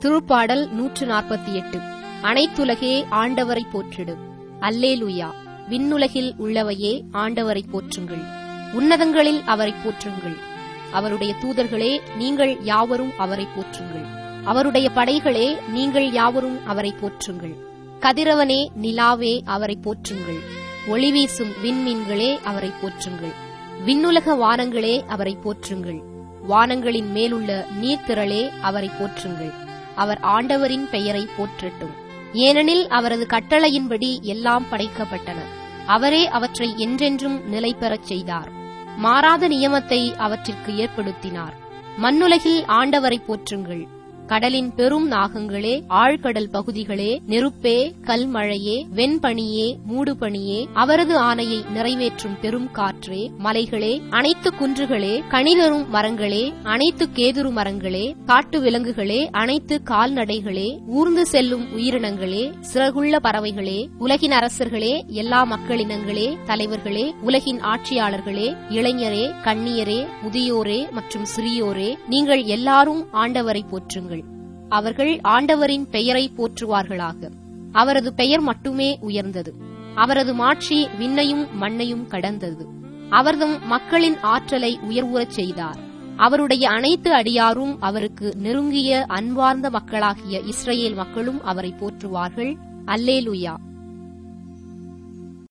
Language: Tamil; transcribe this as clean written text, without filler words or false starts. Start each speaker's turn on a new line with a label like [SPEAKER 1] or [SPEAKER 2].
[SPEAKER 1] திருப்பாடல் 148. அனைத்துலகே ஆண்டவரை போற்றிடு. அல்லேலூயா. விண்ணுலகில் உள்ளவையே ஆண்டவரை போற்றுங்கள். உன்னதங்களில் அவரை போற்றுங்கள். அவருடைய தூதர்களே, நீங்கள் யாவரும் அவரை போற்றுங்கள். அவருடைய படைகளே, நீங்கள் யாவரும் அவரை போற்றுங்கள். கதிரவனே, நிலாவே, அவரை போற்றுங்கள். ஒளிவீசும் விண்மீன்களே, அவரை போற்றுங்கள். விண்ணுலக வானங்களே, அவரை போற்றுங்கள். வானங்களின் மேலுள்ள நீர்த்திரளே, அவரை போற்றுங்கள். அவர் ஆண்டவரின் பெயரை போற்றட்டும். ஏனெனில் அவரது கட்டளையின்படி எல்லாம் படைக்கப்பட்டன. அவரே அவற்றை என்றென்றும் நிலை பெறச் செய்தார். மாறாத நியமத்தை அவற்றிற்கு ஏற்படுத்தினார். மண்ணுலகில் ஆண்டவரை போற்றுங்கள். கடலின் பெரும் நாகங்களே, ஆழ்கடல் பகுதிகளே, நெருப்பே, கல்மழையே, வெண்பனியே, மூடுபனியே, அவரது ஆணையை நிறைவேற்றும் பெரும் காற்றே, மலைகளே, அனைத்து குன்றுகளே, கனிதரும் மரங்களே, அனைத்து கேதுரு மரங்களே, காட்டு விலங்குகளே, அனைத்து கால்நடைகளே, ஊர்ந்து செல்லும் உயிரினங்களே, சிறகுள்ள பறவைகளே, உலகின் அரசர்களே, எல்லா மக்களினங்களே, தலைவர்களே, உலகின் ஆட்சியாளர்களே, இளைஞரே, கன்னியரே, முதியோரே மற்றும் சிறியோரே, நீங்கள் எல்லாரும் ஆண்டவரை போற்றுங்கள். அவர்கள் ஆண்டவரின் பெயரை போற்றுவார்களாக. அவரது பெயர் மட்டுமே உயர்ந்தது. அவரது மாட்சி விண்ணையும் மண்ணையும் கடந்தது. அவர்தம் மக்களின் ஆற்றலை உயர்வுறச் செய்தார். அவருடைய அனைத்து அடியாரும் அவருக்கு நெருங்கிய அன்பார்ந்த மக்களாகிய இஸ்ரவேல் மக்களும் அவரை போற்றுவார்கள். அல்லேலூயா.